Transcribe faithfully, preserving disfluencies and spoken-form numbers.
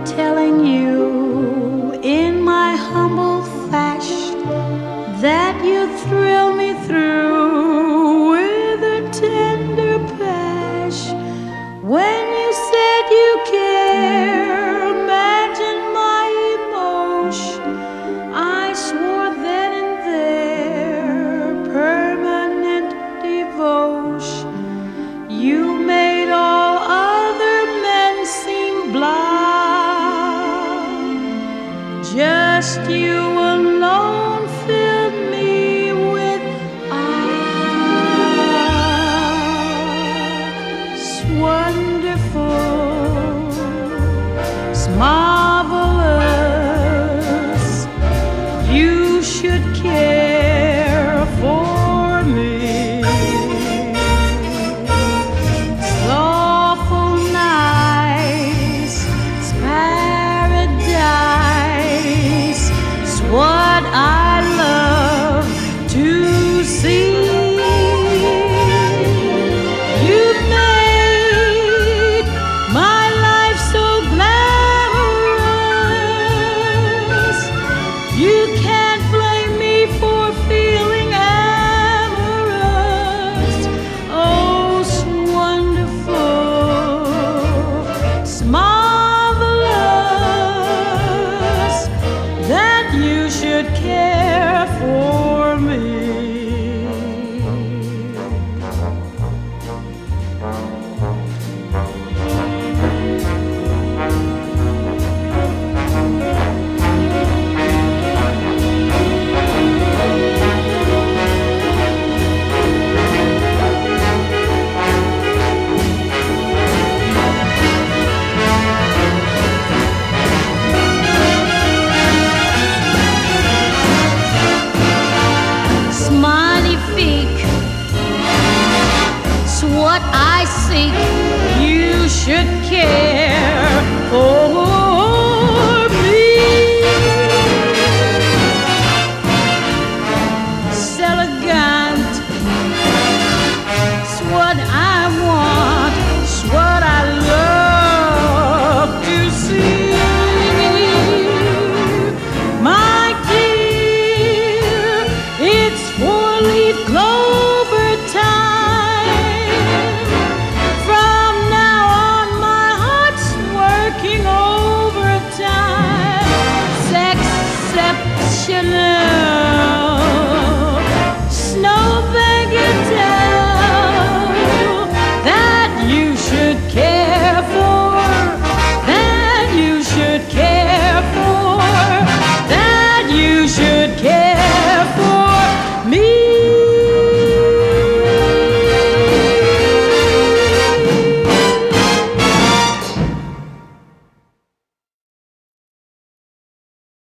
telling you in my humble fashion that you thrill me through with a tender passion. When you said you care, imagine my emotion. I swore then and there, permanent devotion. You made all other men seem blind. Just you alone filled me with eyes wonderful, marvelous. You should care for me. Lawful nice, it's paradise. It's what I love to see. You've made my life so glamorous. You can't blame me for feeling amorous. Oh, it's wonderful, it's marvelous that you should care for me. Magnifique, it's what I seek. You should care for me. It's elegant, it's what I want, it's what I love to see. My dear, it's four-leaf clover time. From now on, my heart's working overtime. It's exceptional.